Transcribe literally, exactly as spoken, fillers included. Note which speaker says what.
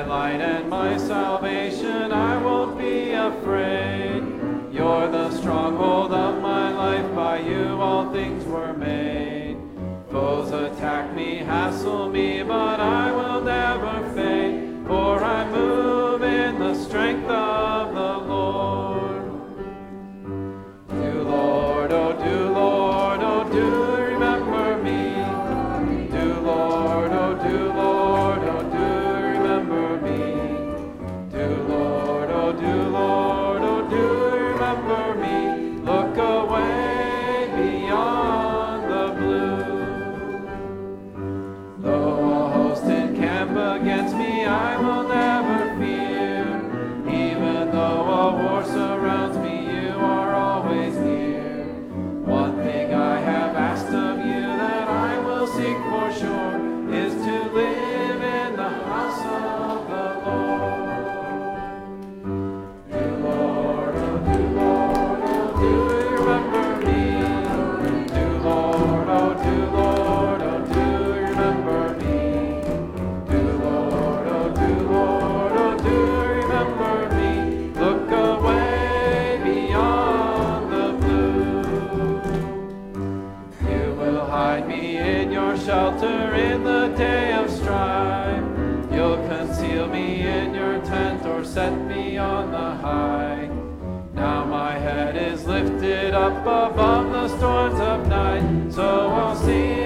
Speaker 1: light and my salvation, I won't be afraid. You're the stronghold of my life, by you all things were made. Foes attack me, hassle me, but I will never fade, for I move in the strength of the Lord. Do Lord, oh do Lord, oh do remember me. Do Lord, oh do Lord, oh do remember me. Do Lord, oh do Lord, oh do remember me. Look away beyond the blue. Though a host encamp against me, I will never fear. Even though a war surrounds me, you are always near. One thing I have asked of you that I will seek for sure is to live in the house of the Lord. Do Lord, oh do Lord, oh do remember me. Do Lord, oh do Lord, oh do remember me. Do Lord, oh do Lord, oh do remember me. Look away beyond the blue. You will hide me in your shelter in the day of strife. You'll conceal me in your tent or set me on the high. Now my head is lifted up above the storms of night, so I'll see